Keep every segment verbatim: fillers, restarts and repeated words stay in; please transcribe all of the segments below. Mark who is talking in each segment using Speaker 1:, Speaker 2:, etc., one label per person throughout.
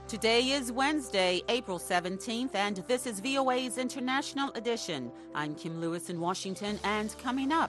Speaker 1: Today is Wednesday, April seventeenth, and this is V O A's International Edition. I'm Kim Lewis in Washington, and coming up.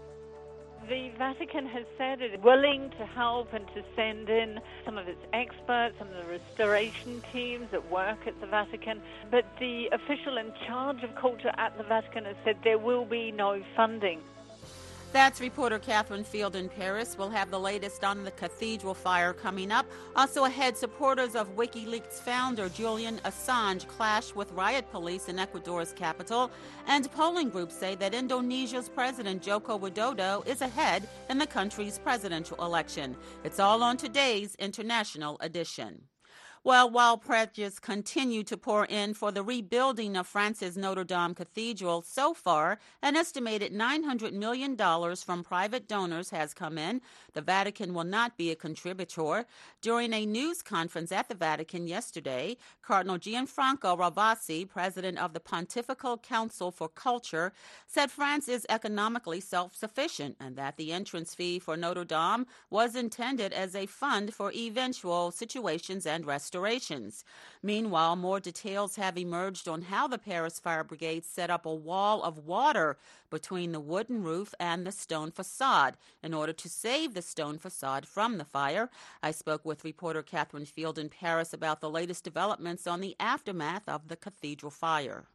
Speaker 2: The Vatican has said it is willing to help and to send in some of its experts, some of the restoration teams that work at the Vatican, but the official in charge of culture at the Vatican has said there will be no funding.
Speaker 1: That's reporter Catherine Field in Paris. We'll have the latest on the cathedral fire coming up. Also ahead, supporters of WikiLeaks founder Julian Assange clash with riot police in Ecuador's capital. And polling groups say that Indonesia's President Joko Widodo is ahead in the country's presidential election. It's all on today's International Edition. Well, while pledges continue to pour in for the rebuilding of France's Notre Dame Cathedral, so far, an estimated nine hundred million dollars from private donors has come in. The Vatican will not be a contributor. During a news conference at the Vatican yesterday, Cardinal Gianfranco Ravasi, president of the Pontifical Council for Culture, said France is economically self-sufficient and that the entrance fee for Notre Dame was intended as a fund for eventual situations and restoration. Meanwhile, more details have emerged on how the Paris Fire Brigade set up a wall of water between the wooden roof and the stone facade in order to save the stone facade from the fire. I spoke with reporter Catherine Field in Paris about the latest developments on the aftermath of the cathedral fire.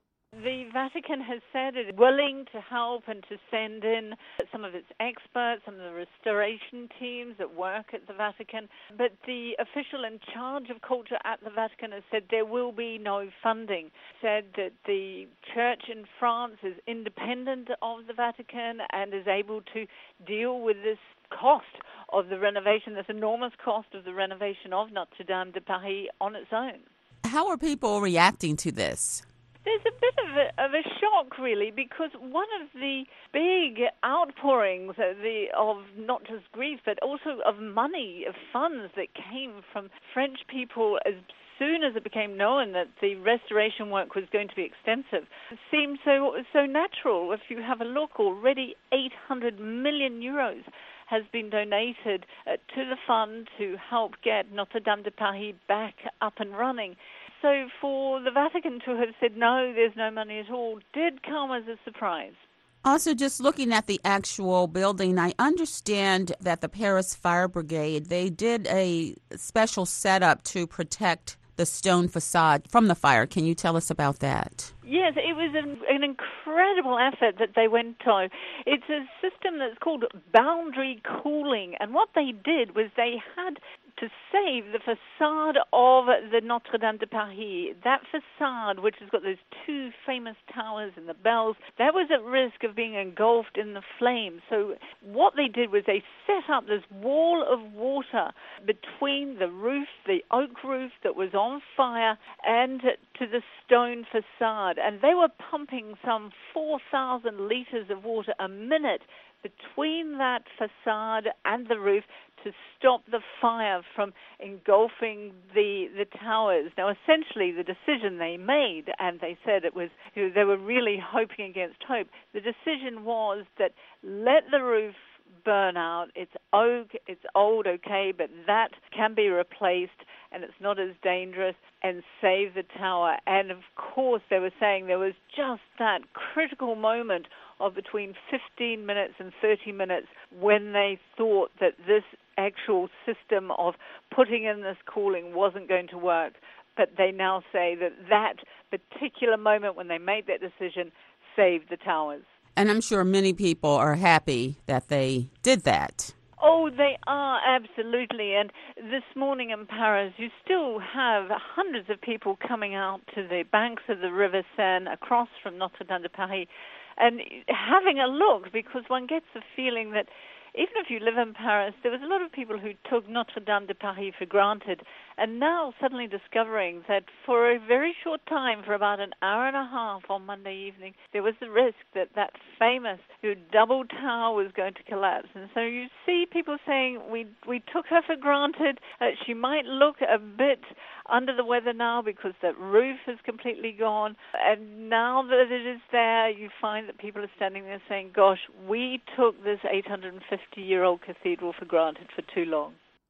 Speaker 2: The Vatican has said it is willing to help and to send in some of its experts, some of the restoration teams that work at the Vatican, but the official in charge of culture at the Vatican has said there will be no funding. Said that the church in France is independent of the Vatican and is able to deal with this cost of the renovation, this enormous cost of the renovation of Notre Dame de Paris on its own.
Speaker 1: How are people reacting to this?
Speaker 2: There's a bit of a, of a shock, really, because one of the big outpourings of, the, of not just grief, but also of money, of funds that came from French people as soon as it became known that the restoration work was going to be extensive, seemed so so natural. If you have a look, already eight hundred million euros has been donated uh, to the fund to help get Notre Dame de Paris back up and running. So for the Vatican to have said, no, there's no money at all, did come as a surprise.
Speaker 1: Also, just looking at the actual building, I understand that the Paris Fire Brigade, they did a special setup to protect the stone facade from the fire. Can you tell us about that?
Speaker 2: Yes, it was an, an incredible effort that they went to. It's a system that's called boundary cooling, and what they did was they had to save the facade of the Notre Dame de Paris. That facade, which has got those two famous towers and the bells, that was at risk of being engulfed in the flames. So what they did was they set up this wall of water between the roof, the oak roof that was on fire, and to the stone facade. And they were pumping some four thousand liters of water a minute between that facade and the roof to stop the fire from engulfing the the towers. Now, essentially, the decision they made, and they said it was, you know, they were really hoping against hope. The decision was that let the roof burn out. It's oak, it's old, okay, but that can be replaced, and it's not as dangerous, and save the tower. And, of course, they were saying there was just that critical moment of between fifteen minutes and thirty minutes when they thought that this actual system of putting in this cooling wasn't going to work. But they now say that that particular moment when they made that decision saved the towers.
Speaker 1: And I'm sure many people are happy that they did that.
Speaker 2: Oh, they are, absolutely. And this morning in Paris, you still have hundreds of people coming out to the banks of the River Seine across from Notre Dame de Paris and having a look, because one gets the feeling that even if you live in Paris, there was a lot of people who took Notre Dame de Paris for granted, and now suddenly discovering that for a very short time, for about an hour and a half on Monday evening, there was the risk that that famous you know, double tower was going to collapse. And so you see people saying, we we took her for granted. Uh, she might look a bit under the weather now because that roof is completely gone. And now that it is there, you find that people are standing there saying, gosh, we took this eight hundred fifty-year-old cathedral for granted for too long.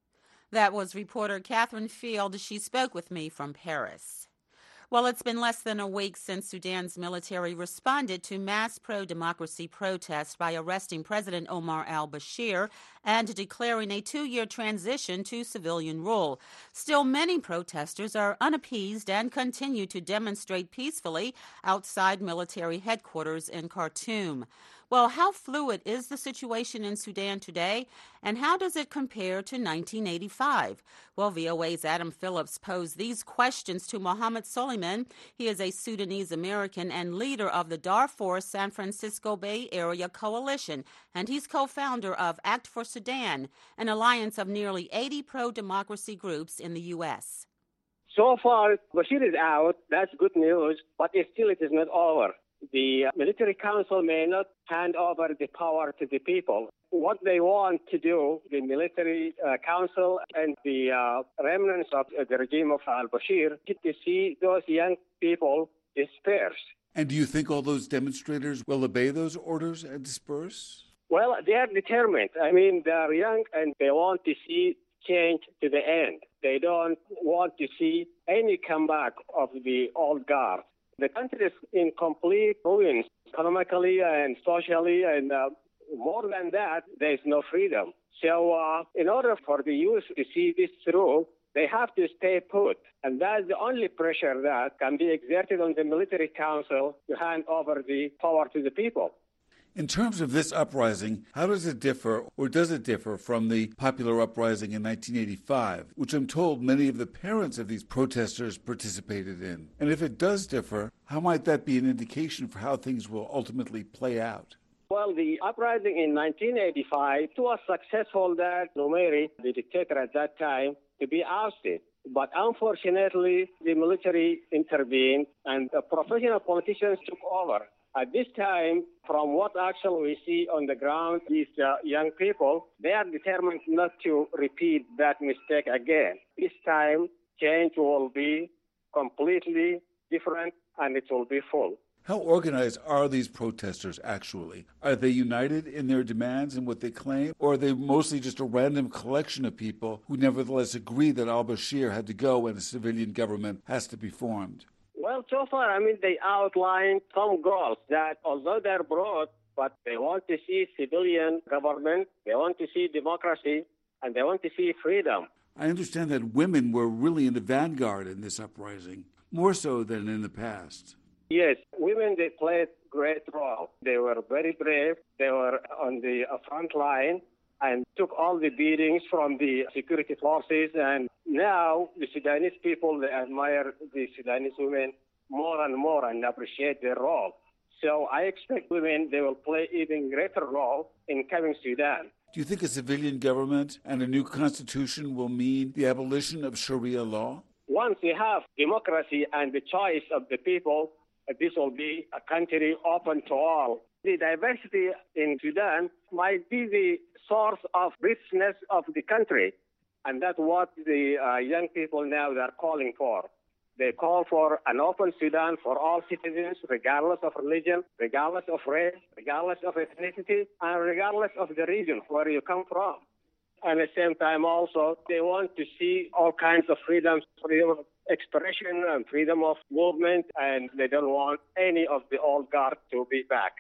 Speaker 1: That was reporter Catherine Field. She spoke with me from Paris. Well, it's been less than a week since Sudan's military responded to mass pro-democracy protests by arresting President Omar al-Bashir and declaring a two-year transition to civilian rule. Still, many protesters are unappeased and continue to demonstrate peacefully outside military headquarters in Khartoum. Well, how fluid is the situation in Sudan today, and how does it compare to nineteen eighty-five? Well, V O A's Adam Phillips posed these questions to Mohammed Suleiman. He is a Sudanese-American and leader of the Darfur San Francisco Bay Area Coalition, and he's co-founder of Act for Sudan, an alliance of nearly eighty pro-democracy groups in the U S.
Speaker 3: So far, Bashir is out. That's good news, but still it is not over. The military council may not hand over the power to the people. What they want to do, the military uh, council and the uh, remnants of uh, the regime of al-Bashir, get to see those young people dispersed.
Speaker 4: And do you think all those demonstrators will obey those orders and disperse?
Speaker 3: Well, they are determined. I mean, they are young and they want to see change to the end. They don't want to see any comeback of the old guard. The country is in complete ruins, economically and socially, and uh, more than that, there is no freedom. So uh, in order for the youth to see this through, they have to stay put. And that's the only pressure that can be exerted on the military council to hand over the power to the people.
Speaker 4: In terms of this uprising, how does it differ, or does it differ from the popular uprising in nineteen eighty-five, which I'm told many of the parents of these protesters participated in? And if it does differ, how might that be an indication for how things will ultimately play out?
Speaker 3: Well, the uprising in nineteen eighty-five was successful that Numeri, the dictator at that time, to be ousted. But unfortunately, the military intervened and the professional politicians took over. At this time, from what actually we see on the ground, these uh, young people, they are determined not to repeat that mistake again. This time, change will be completely different and it will be full.
Speaker 4: How organized are these protesters actually? Are they united in their demands and what they claim, or are they mostly just a random collection of people who nevertheless agree that al-Bashir had to go and a civilian government has to be formed?
Speaker 3: Well, so far, I mean, they outlined some goals that, although they're broad, but they want to see civilian government, they want to see democracy, and they want to see freedom.
Speaker 4: I understand that women were really in the vanguard in this uprising, more so than in the past.
Speaker 3: Yes, women, they played a great role. They were very brave. They were on the front line and took all the beatings from the security forces. And now the Sudanese people, they admire the Sudanese women more and more and appreciate their role. So I expect women, they will play even greater role in coming Sudan.
Speaker 4: Do you think a civilian government and a new constitution will mean the abolition of Sharia law?
Speaker 3: Once we have democracy and the choice of the people, this will be a country open to all. The diversity in Sudan might be the source of richness of the country, and that's what the uh, young people now are calling for. They call for an open Sudan for all citizens, regardless of religion, regardless of race, regardless of ethnicity, and regardless of the region where you come from. And at the same time also, they want to see all kinds of freedoms, freedom of expression and freedom of movement, and they don't want any of the old guard to be back.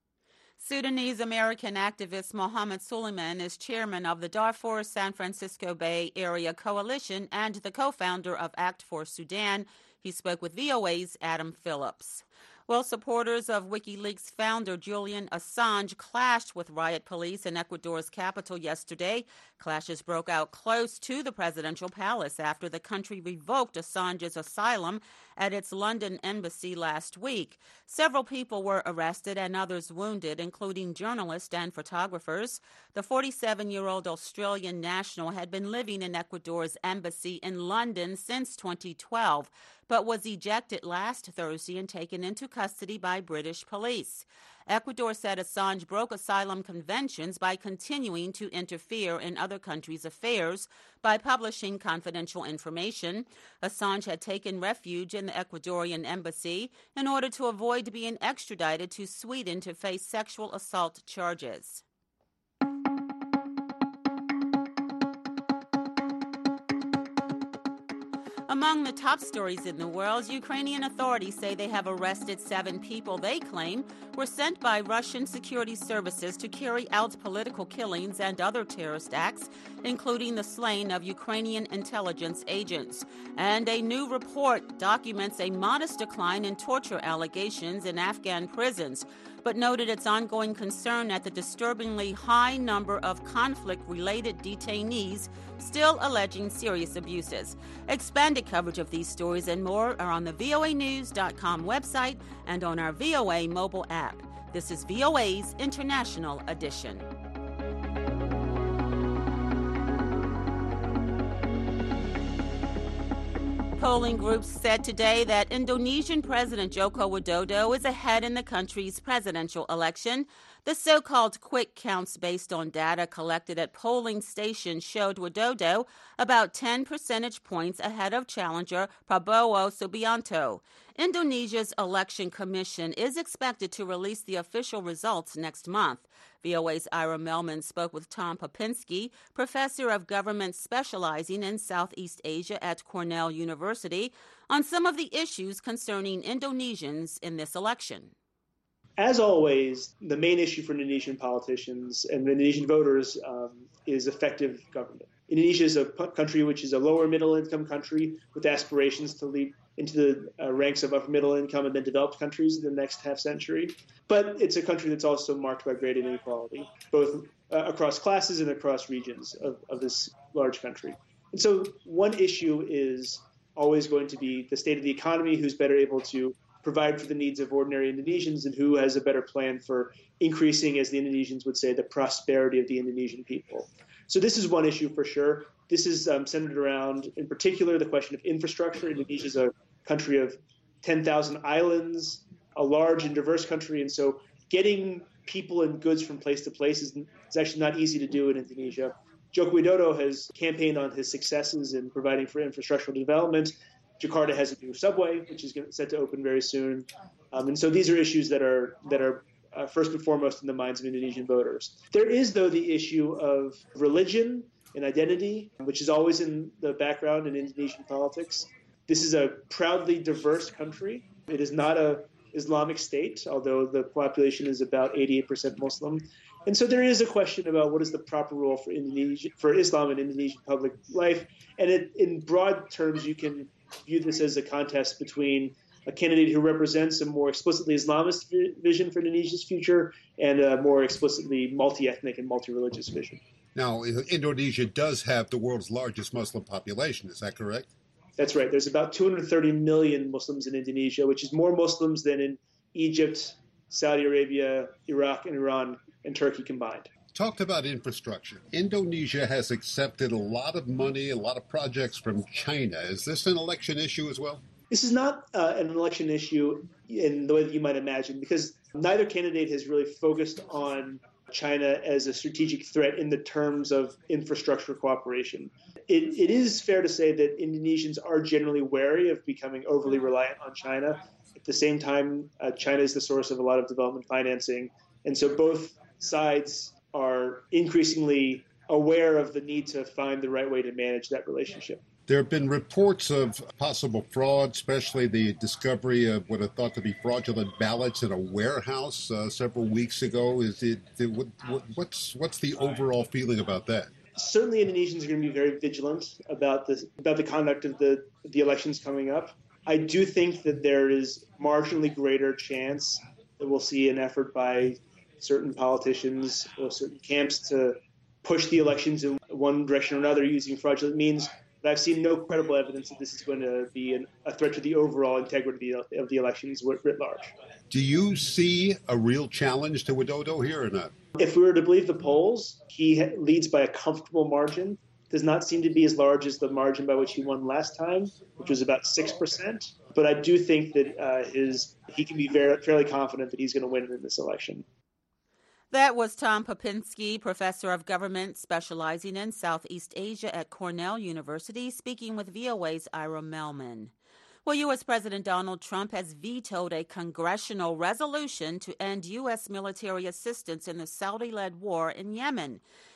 Speaker 1: Sudanese-American activist Mohammed Suleiman is chairman of the Darfur San Francisco Bay Area Coalition and the co-founder of Act for Sudan. He spoke with V O A's Adam Phillips. Well, supporters of WikiLeaks founder Julian Assange clashed with riot police in Ecuador's capital yesterday. Clashes broke out close to the presidential palace after the country revoked Assange's asylum at its London embassy last week. Several people were arrested and others wounded, including journalists and photographers. The forty-seven-year-old Australian national had been living in Ecuador's embassy in London since twenty twelve, but was ejected last Thursday and taken into custody by British police. Ecuador said Assange broke asylum conventions by continuing to interfere in other countries' affairs by publishing confidential information. Assange had taken refuge in the Ecuadorian embassy in order to avoid being extradited to Sweden to face sexual assault charges. Among the top stories in the world, Ukrainian authorities say they have arrested seven people they claim were sent by Russian security services to carry out political killings and other terrorist acts, including the slaying of Ukrainian intelligence agents. And a new report documents a modest decline in torture allegations in Afghan prisons, but noted its ongoing concern at the disturbingly high number of conflict-related detainees still alleging serious abuses. Expanded coverage of these stories and more are on the V O A news dot com website and on our V O A mobile app. This is V O A's International Edition. Polling groups said today that Indonesian President Joko Widodo is ahead in the country's presidential election. The so-called quick counts based on data collected at polling stations showed Widodo about ten percentage points ahead of challenger Prabowo Subianto. Indonesia's election commission is expected to release the official results next month. V O A's Ira Melman spoke with Tom Popinski, professor of government specializing in Southeast Asia at Cornell University, on some of the issues concerning Indonesians in this election.
Speaker 5: As always, the main issue for Indonesian politicians and Indonesian voters um, is effective government. Indonesia is a p- country which is a lower middle income country with aspirations to lead into the uh, ranks of upper middle income and then developed countries in the next half century. But it's a country that's also marked by great inequality, both uh, across classes and across regions of, of this large country. And so one issue is always going to be the state of the economy, who's better able to provide for the needs of ordinary Indonesians, and who has a better plan for increasing, as the Indonesians would say, the prosperity of the Indonesian people. So this is one issue for sure. This is um, centered around, in particular, the question of infrastructure. Indonesia is a country of ten thousand islands, a large and diverse country, and so getting people and goods from place to place is, is actually not easy to do in Indonesia. Joko Widodo has campaigned on his successes in providing for infrastructural development. Jakarta has a new subway, which is set to open very soon. Um, and so these are issues that are that are uh, first and foremost in the minds of Indonesian voters. There is, though, the issue of religion and identity, which is always in the background in Indonesian politics. This is a proudly diverse country. It is not a Islamic state, although the population is about eighty-eight percent Muslim. And so there is a question about what is the proper role for Indonesia, for Islam in Indonesian public life. And it, in broad terms, you can view this as a contest between a candidate who represents a more explicitly Islamist vision for Indonesia's future and a more explicitly multi-ethnic and multi-religious vision.
Speaker 6: Now, Indonesia does have the world's largest Muslim population. Is that correct?
Speaker 5: That's right. There's about two hundred thirty million Muslims in Indonesia, which is more Muslims than in Egypt, Saudi Arabia, Iraq, and Iran, and Turkey combined.
Speaker 6: Talked about infrastructure. Indonesia has accepted a lot of money, a lot of projects from China. Is this an election issue as well?
Speaker 5: This is not uh, an election issue in the way that you might imagine, because neither candidate has really focused on China as a strategic threat in the terms of infrastructure cooperation. It, it is fair to say that Indonesians are generally wary of becoming overly reliant on China. At the same time, uh, China is the source of a lot of development financing. And so both sides are increasingly aware of the need to find the right way to manage that relationship.
Speaker 6: There have been reports of possible fraud, especially the discovery of what are thought to be fraudulent ballots in a warehouse uh, several weeks ago. Is it, what, what's what's the overall feeling about that?
Speaker 5: Certainly, Indonesians are going to be very vigilant about the about the conduct of the the elections coming up. I do think that there is marginally greater chance that we'll see an effort by certain politicians or certain camps to push the elections in one direction or another using fraudulent means. But I've seen no credible evidence that this is going to be an, a threat to the overall integrity of the, of the elections writ large.
Speaker 6: Do you see a real challenge to Widodo here or not?
Speaker 5: If we were to believe the polls, he leads by a comfortable margin. Does not seem to be as large as the margin by which he won last time, which was about six percent. But I do think that uh, his he can be very, fairly confident that he's going to win in this election.
Speaker 1: That was Tom Popinski, professor of government specializing in Southeast Asia at Cornell University, speaking with V O A's Ira Melman. Well, U S. President Donald Trump has vetoed a congressional resolution to end U S military assistance in the Saudi-led war in Yemen.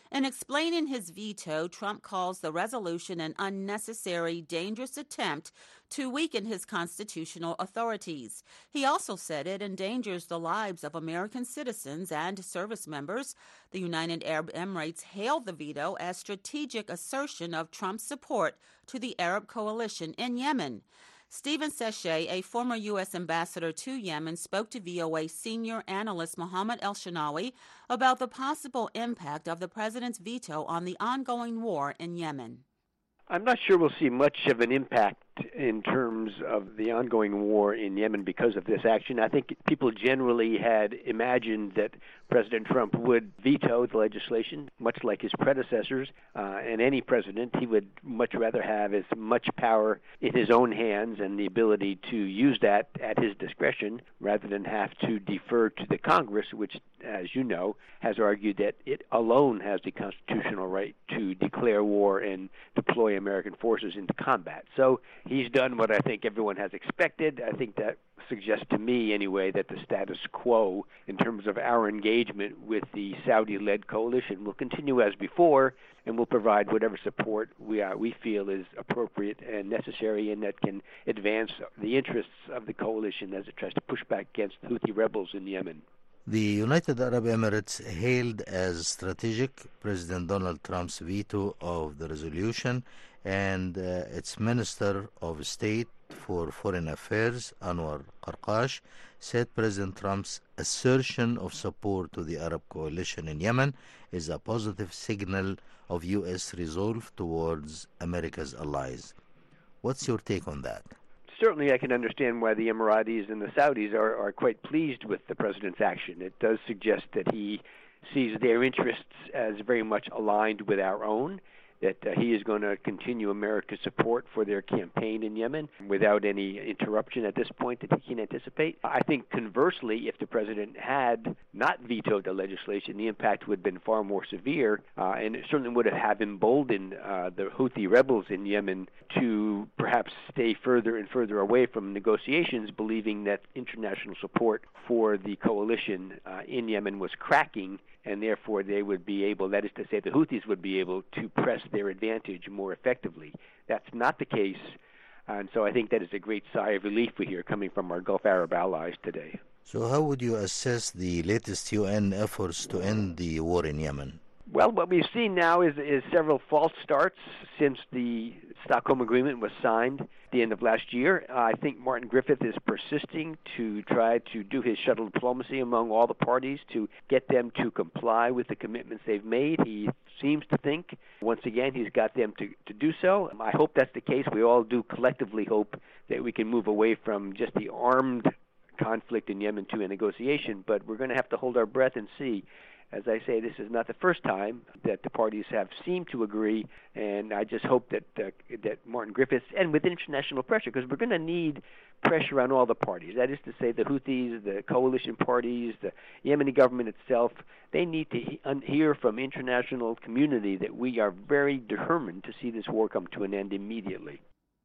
Speaker 1: In explaining his veto, Trump calls the resolution an unnecessary, dangerous attempt to weaken his constitutional authorities. He also said it endangers the lives of American citizens and service members. The United Arab Emirates hailed the veto as strategic assertion of Trump's support to the Arab coalition in Yemen. Stephen Sechet, a former U S ambassador to Yemen, spoke to V O A senior analyst Mohammed El-Shinawi about the possible impact of the president's veto on the ongoing war in Yemen.
Speaker 7: I'm not sure we'll see much of an impact in terms of the ongoing war in Yemen because of this action. I think people generally had imagined that President Trump would veto the legislation, much like his predecessors. Uh, and any president, he would much rather have as much power in his own hands and the ability to use that at his discretion rather than have to defer to the Congress, which, as you know, has argued that it alone has the constitutional right to declare war and deploy American forces into combat. So he's done what I think everyone has expected. I think that suggests to me, anyway, that the status quo in terms of our engagement with the Saudi-led coalition will continue as before, and will provide whatever support we uh, we feel is appropriate and necessary and that can advance the interests of the coalition as it tries to push back against the Houthi rebels in Yemen.
Speaker 8: The United Arab Emirates hailed as strategic President Donald Trump's veto of the resolution, and uh, its Minister of State for Foreign Affairs, Anwar Qarqash, said President Trump's assertion of support to the Arab coalition in Yemen is a positive signal of U S resolve towards America's allies. What's your take on that?
Speaker 7: Certainly I can understand why the Emiratis and the Saudis are, are quite pleased with the president's action. It does suggest that he sees their interests as very much aligned with our own, that uh, he is going to continue America's support for their campaign in Yemen without any interruption at this point that he can anticipate. I think conversely, if the president had not vetoed the legislation, the impact would have been far more severe, uh, and it certainly would have emboldened uh, the Houthi rebels in Yemen to perhaps stay further and further away from negotiations, believing that international support for the coalition uh, in Yemen was cracking, and therefore they would be able, that is to say the Houthis would be able to press their advantage more effectively. That's not the case, and so I think that is a great sigh of relief we hear coming from our Gulf Arab allies today.
Speaker 8: So how would you assess the latest U N efforts to end the war in Yemen?
Speaker 7: Well, what we've seen now is, is several false starts since the Stockholm Agreement was signed at the end of last year. Uh, I think Martin Griffith is persisting to try to do his shuttle diplomacy among all the parties to get them to comply with the commitments they've made. He seems to think, once again, he's got them to, to do so. I hope that's the case. We all do collectively hope that we can move away from just the armed conflict in Yemen to a negotiation, but we're going to have to hold our breath and see. As I say, this is not the first time that the parties have seemed to agree, and I just hope that uh, that Martin Griffiths, and with international pressure, because we're going to need pressure on all the parties. That is to say, the Houthis, the coalition parties, the Yemeni government itself, they need to he- hear from international community that we are very determined to see this war come to an end immediately.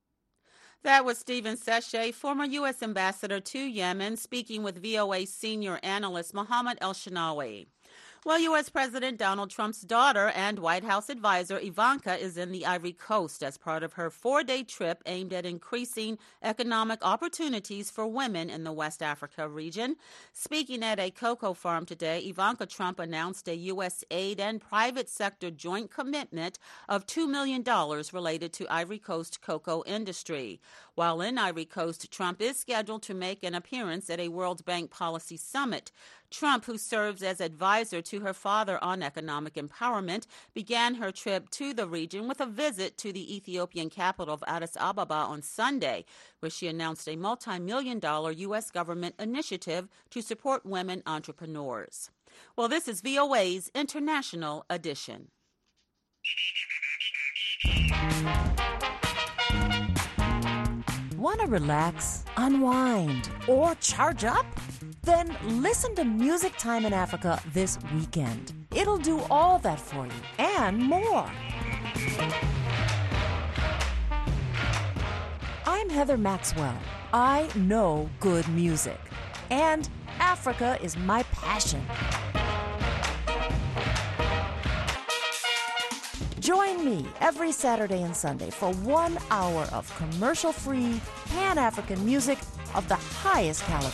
Speaker 1: That was Stephen Sechet, former U S ambassador to Yemen, speaking with V O A senior analyst Mohammed El-Shinawi. Well, U S President Donald Trump's daughter and White House advisor Ivanka is in the Ivory Coast as part of her four-day trip aimed at increasing economic opportunities for women in the West Africa region. Speaking at a cocoa farm today, Ivanka Trump announced a U S aid and private sector joint commitment of two million dollars related to Ivory Coast cocoa industry. While in Ivory Coast, Trump is scheduled to make an appearance at a World Bank Policy Summit. Trump, who serves as advisor to her father on economic empowerment, began her trip to the region with a visit to the Ethiopian capital of Addis Ababa on Sunday, where she announced a multi-million dollar U S government initiative to support women entrepreneurs. Well, this is V O A's International Edition.
Speaker 9: Want to relax, unwind, or charge up? Then listen to Music Time in Africa this weekend. It'll do all that for you and more. I'm Heather Maxwell. I know good music, and Africa is my passion. Join me every Saturday and Sunday for one hour of commercial-free, Pan-African music of the highest caliber.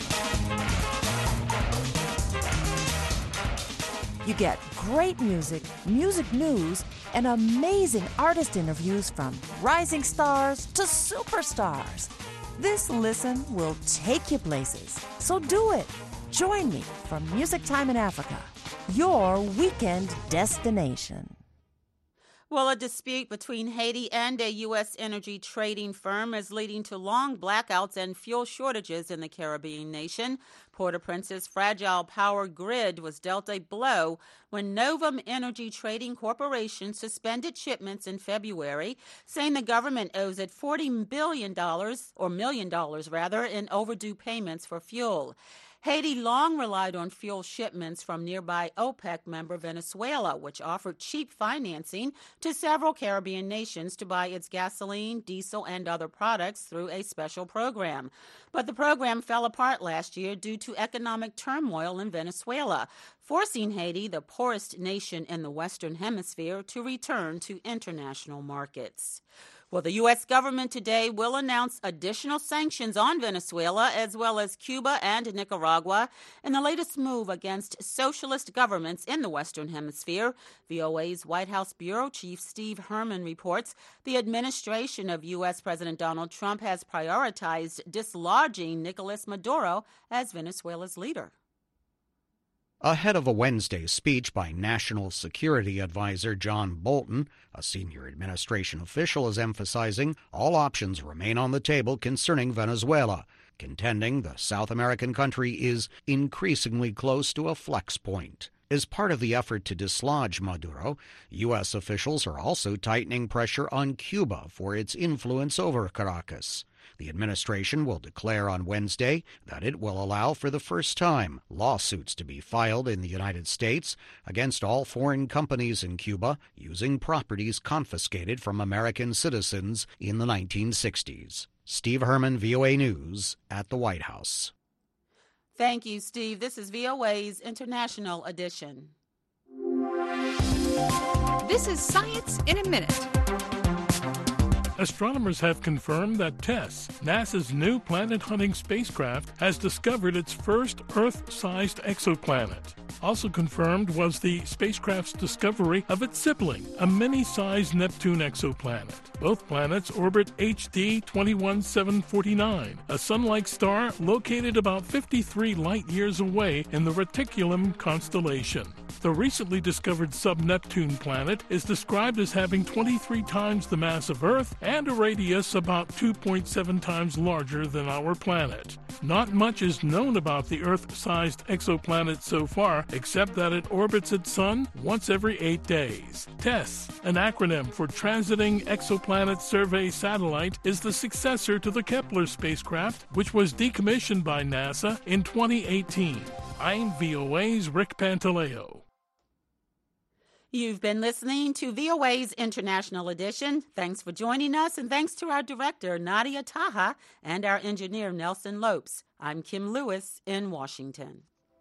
Speaker 9: You get great music, music news, and amazing artist interviews from rising stars to superstars. This listen will take you places, so do it. Join me for Music Time in Africa, your weekend destination.
Speaker 1: Well, a dispute between Haiti and a U S energy trading firm is leading to long blackouts and fuel shortages in the Caribbean nation. Port-au-Prince's fragile power grid was dealt a blow when Novum Energy Trading Corporation suspended shipments in February, saying the government owes it forty billion dollars, or million dollars rather, in overdue payments for fuel. Haiti long relied on fuel shipments from nearby OPEC member Venezuela, which offered cheap financing to several Caribbean nations to buy its gasoline, diesel, and other products through a special program. But the program fell apart last year due to economic turmoil in Venezuela, forcing Haiti, the poorest nation in the Western Hemisphere, to return to international markets. Well, the U S government today will announce additional sanctions on Venezuela as well as Cuba and Nicaragua in the latest move against socialist governments in the Western Hemisphere. V O A's White House Bureau Chief Steve Herman reports the administration of U S President Donald Trump has prioritized dislodging Nicolas Maduro as Venezuela's leader.
Speaker 10: Ahead of a Wednesday speech by National Security Advisor John Bolton, a senior administration official is emphasizing all options remain on the table concerning Venezuela, contending the South American country is increasingly close to a flex point. As part of the effort to dislodge Maduro, U S officials are also tightening pressure on Cuba for its influence over Caracas. The administration will declare on Wednesday that it will allow for the first time lawsuits to be filed in the United States against all foreign companies in Cuba using properties confiscated from American citizens in the nineteen sixties. Steve Herman, V O A News, at the White House.
Speaker 1: Thank you, Steve. This is V O A's International Edition.
Speaker 11: This is Science in a Minute.
Speaker 12: Astronomers have confirmed that TESS, NASA's new planet-hunting spacecraft, has discovered its first Earth-sized exoplanet. Also confirmed was the spacecraft's discovery of its sibling, a mini-sized Neptune exoplanet. Both planets orbit H D two one seven four nine, a sun-like star located about fifty-three light-years away in the Reticulum constellation. The recently discovered sub-Neptune planet is described as having twenty-three times the mass of Earth and a radius about two point seven times larger than our planet. Not much is known about the Earth-sized exoplanet so far, except that it orbits its sun once every eight days. TESS, an acronym for Transiting Exoplanet Survey Satellite, is the successor to the Kepler spacecraft, which was decommissioned by NASA in twenty eighteen. I'm V O A's Rick Pantaleo.
Speaker 1: You've been listening to V O A's International Edition. Thanks for joining us, and thanks to our director, Nadia Taha, and our engineer, Nelson Lopes. I'm Kim Lewis in Washington.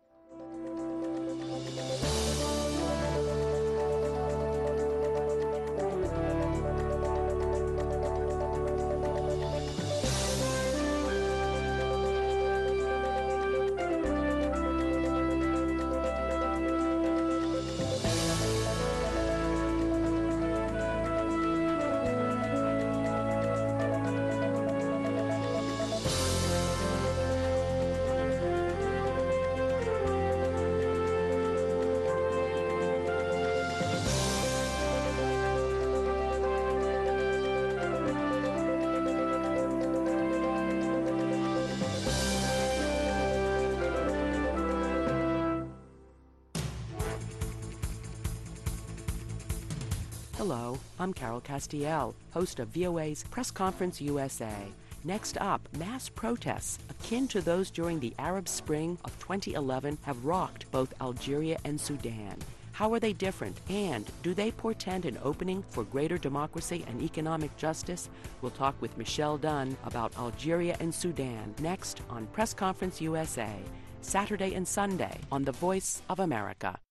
Speaker 13: Hello, I'm Carol Castiel, host of V O A's Press Conference U S A. Next up, mass protests akin to those during the Arab Spring of twenty eleven have rocked both Algeria and Sudan. How are they different, and do they portend an opening for greater democracy and economic justice? We'll talk with Michelle Dunn about Algeria and Sudan next on Press Conference U S A, Saturday and Sunday on The Voice of America.